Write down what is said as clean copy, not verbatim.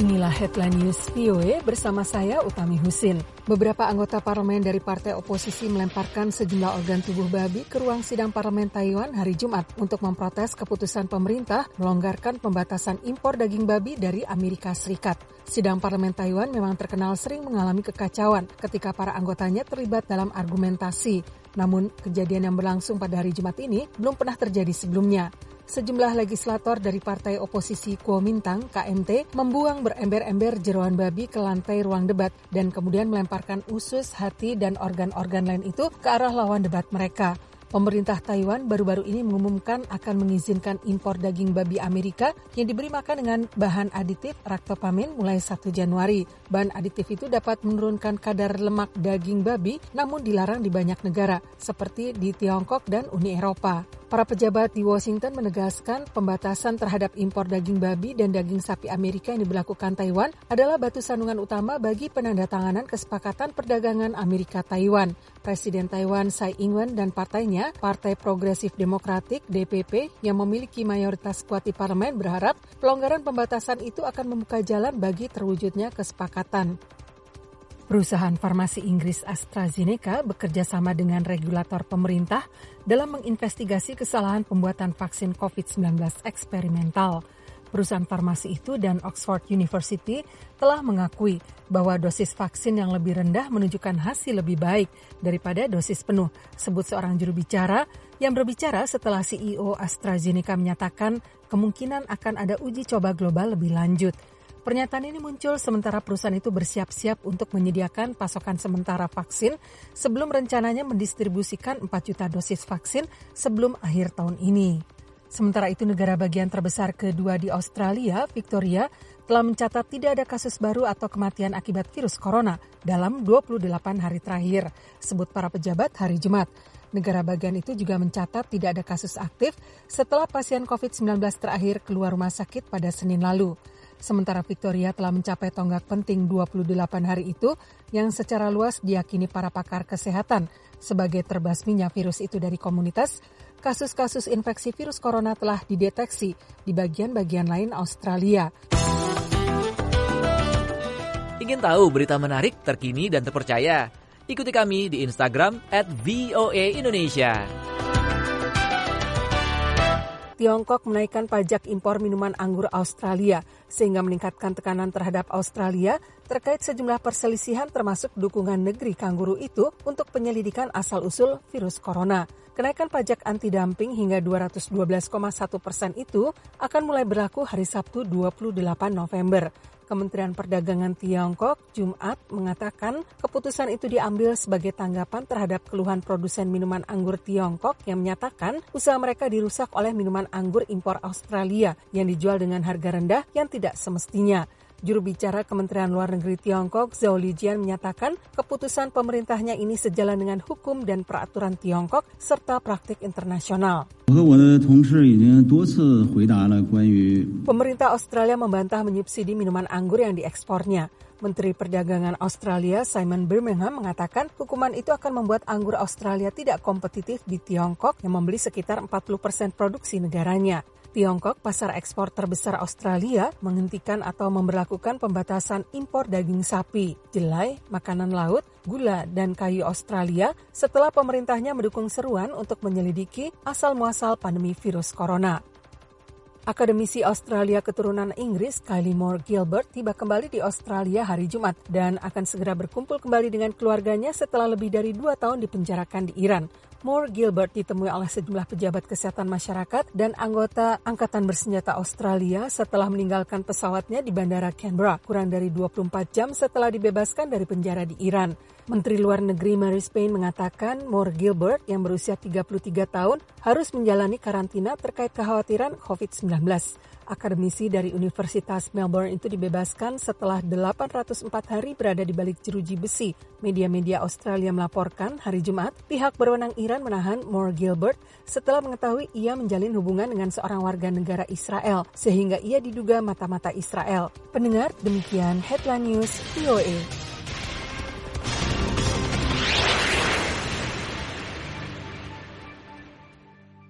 Inilah Headline News VOA bersama saya Utami Husin. Beberapa anggota parlemen dari partai oposisi melemparkan sejumlah organ tubuh babi ke ruang sidang parlemen Taiwan hari Jumat untuk memprotes keputusan pemerintah melonggarkan pembatasan impor daging babi dari Amerika Serikat. Sidang parlemen Taiwan memang terkenal sering mengalami kekacauan ketika para anggotanya terlibat dalam argumentasi. Namun, kejadian yang berlangsung pada hari Jumat ini belum pernah terjadi sebelumnya. Sejumlah legislator dari partai oposisi Kuomintang, KMT, membuang berember-ember jeroan babi ke lantai ruang debat dan kemudian melemparkan usus, hati, dan organ-organ lain itu ke arah lawan debat mereka. Pemerintah Taiwan baru-baru ini mengumumkan akan mengizinkan impor daging babi Amerika yang diberi makan dengan bahan aditif raktopamin mulai 1 Januari. Bahan aditif itu dapat menurunkan kadar lemak daging babi namun dilarang di banyak negara, seperti di Tiongkok dan Uni Eropa. Para pejabat di Washington menegaskan pembatasan terhadap impor daging babi dan daging sapi Amerika yang diberlakukan Taiwan adalah batu sandungan utama bagi penandatanganan kesepakatan perdagangan Amerika-Taiwan. Presiden Taiwan Tsai Ing-wen dan partainya, Partai Progresif Demokratik (DPP) yang memiliki mayoritas kuat di parlemen berharap pelonggaran pembatasan itu akan membuka jalan bagi terwujudnya kesepakatan. Perusahaan farmasi Inggris AstraZeneca bekerja sama dengan regulator pemerintah dalam menginvestigasi kesalahan pembuatan vaksin COVID-19 eksperimental. Perusahaan farmasi itu dan Oxford University telah mengakui bahwa dosis vaksin yang lebih rendah menunjukkan hasil lebih baik daripada dosis penuh, sebut seorang juru bicara yang berbicara setelah CEO AstraZeneca menyatakan kemungkinan akan ada uji coba global lebih lanjut. Pernyataan ini muncul sementara perusahaan itu bersiap-siap untuk menyediakan pasokan sementara vaksin sebelum rencananya mendistribusikan 4 juta dosis vaksin sebelum akhir tahun ini. Sementara itu, negara bagian terbesar kedua di Australia, Victoria, telah mencatat tidak ada kasus baru atau kematian akibat virus corona dalam 28 hari terakhir, sebut para pejabat hari Jumat. Negara bagian itu juga mencatat tidak ada kasus aktif setelah pasien COVID-19 terakhir keluar rumah sakit pada Senin lalu. Sementara Victoria telah mencapai tonggak penting 28 hari itu yang secara luas diyakini para pakar kesehatan sebagai terbasminya virus itu dari komunitas. Kasus-kasus infeksi virus corona telah dideteksi di bagian-bagian lain Australia. Ingin tahu berita menarik, terkini, dan terpercaya? Ikuti kami di Instagram @voaindonesia. Tiongkok menaikkan pajak impor minuman anggur Australia sehingga meningkatkan tekanan terhadap Australia terkait sejumlah perselisihan termasuk dukungan negeri kangguru itu untuk penyelidikan asal-usul virus corona. Kenaikan pajak anti-dumping hingga 212,1% itu akan mulai berlaku hari Sabtu 28 November. Kementerian Perdagangan Tiongkok Jumat mengatakan keputusan itu diambil sebagai tanggapan terhadap keluhan produsen minuman anggur Tiongkok yang menyatakan usaha mereka dirusak oleh minuman anggur impor Australia yang dijual dengan harga rendah yang tidak semestinya. Juru bicara Kementerian Luar Negeri Tiongkok, Zhao Lijian, menyatakan keputusan pemerintahnya ini sejalan dengan hukum dan peraturan Tiongkok serta praktik internasional. Pemerintah Australia membantah menyubsidi minuman anggur yang diekspornya. Menteri Perdagangan Australia Simon Birmingham mengatakan hukuman itu akan membuat anggur Australia tidak kompetitif di Tiongkok yang membeli sekitar 40% produksi negaranya. Tiongkok, pasar ekspor terbesar Australia, menghentikan atau memberlakukan pembatasan impor daging sapi, jelai, makanan laut, gula, dan kayu Australia setelah pemerintahnya mendukung seruan untuk menyelidiki asal-muasal pandemi virus corona. Akademisi Australia keturunan Inggris Kylie Moore Gilbert tiba kembali di Australia hari Jumat dan akan segera berkumpul kembali dengan keluarganya setelah lebih dari 2 tahun dipenjarakan di Iran. Moore Gilbert ditemui oleh sejumlah pejabat kesehatan masyarakat dan anggota Angkatan Bersenjata Australia setelah meninggalkan pesawatnya di Bandara Canberra kurang dari 24 jam setelah dibebaskan dari penjara di Iran. Menteri Luar Negeri Marise Payne mengatakan Moore Gilbert yang berusia 33 tahun harus menjalani karantina terkait kekhawatiran COVID-19. Akademisi dari Universitas Melbourne itu dibebaskan setelah 804 hari berada di balik jeruji besi. Media-media Australia melaporkan hari Jumat pihak berwenang Iran menahan Moore Gilbert setelah mengetahui ia menjalin hubungan dengan seorang warga negara Israel sehingga ia diduga mata-mata Israel. Pendengar, demikian Headline News VOA.